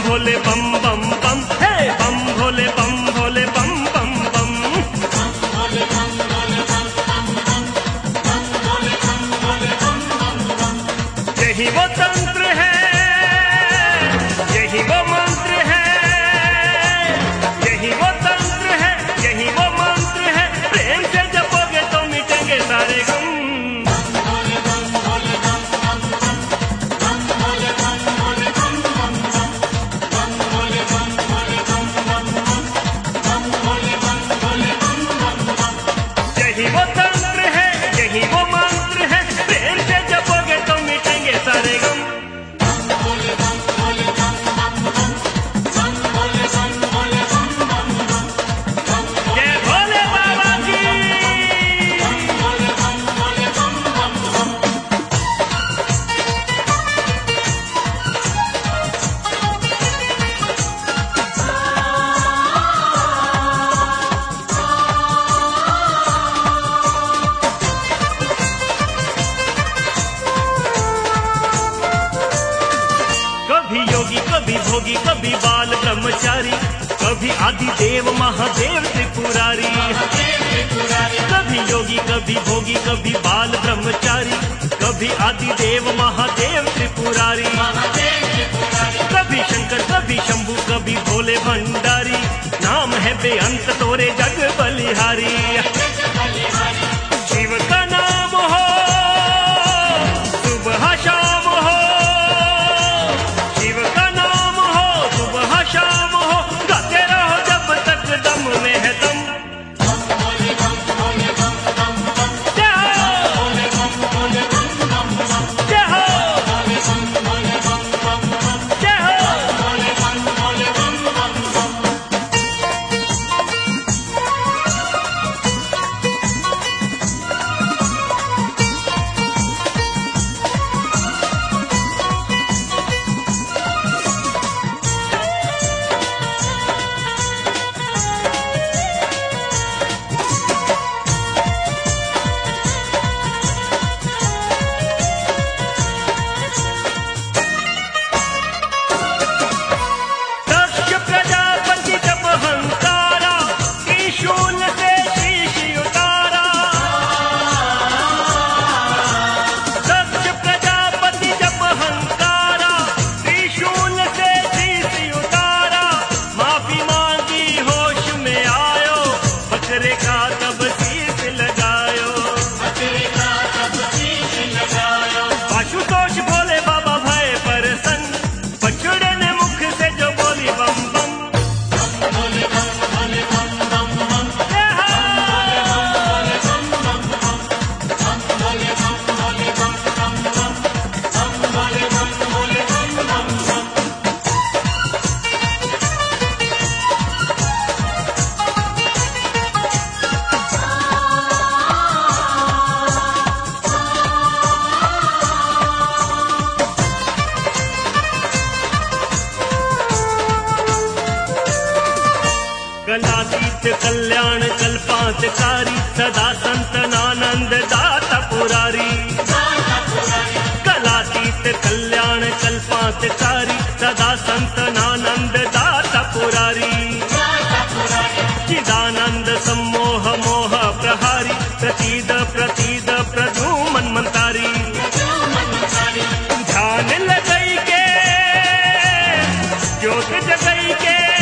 भोले बम बम बम, हे बम भोले बम भोले बम बम बम। यही वो तंत्र है, यही वो मंत्र है, यही वो तंत्र है, यही वो मंत्र है। प्रेम से जपोगे तो मिटेंगे सारे गम। यही वो तंत्र है, यही वो मंत्र है। प्रेम से जपोगे तो मिटेंगे सारे गम। जय भोले बाबा की। कभी योगी कभी भोगी कभी बाल ब्रह्मचारी, कभी आदि देव महादेव त्रिपुरारी। कभी योगी कभी भोगी कभी बाल ब्रह्मचारी, कभी आदि देव महादेव त्रिपुरारी। कभी शंकर कभी शंभु कभी भोले भंडारी, नाम है बेअंत तोरे जग बलिहारी। शिव का नाम हो सुबह शाम हो, शिव का नाम हो सुबह शाम हो। गाते रहो जब तक दम में है दम। जय हो, जय हो, जय हो। दक्ष प्रजापति जब हंकारा, त्रिशूल से शीश उतारा। दक्ष प्रजापति जब हंकारा, त्रिशूल से शीश उतारा। माफी मांगी होश में आयो, बकरे का तब शीश लगायो। आशुतोष भोले बाबा भय परसन, बछड़े ने मुख से जो बोली बम बम। जय हो। कलातीत कल्याण कल्पांतकारी, सदा संतनानंद दाता पुरारी। कलातीत कल्याण कल्पांतकारी, सदा संतनानंद दाता पुरारी। चिदानंद सम्मोह मोह प्रहारी, प्रतीद प्रतीद प्रद्युमन मंतारी। ध्यान लगई के ज्योत जगई के,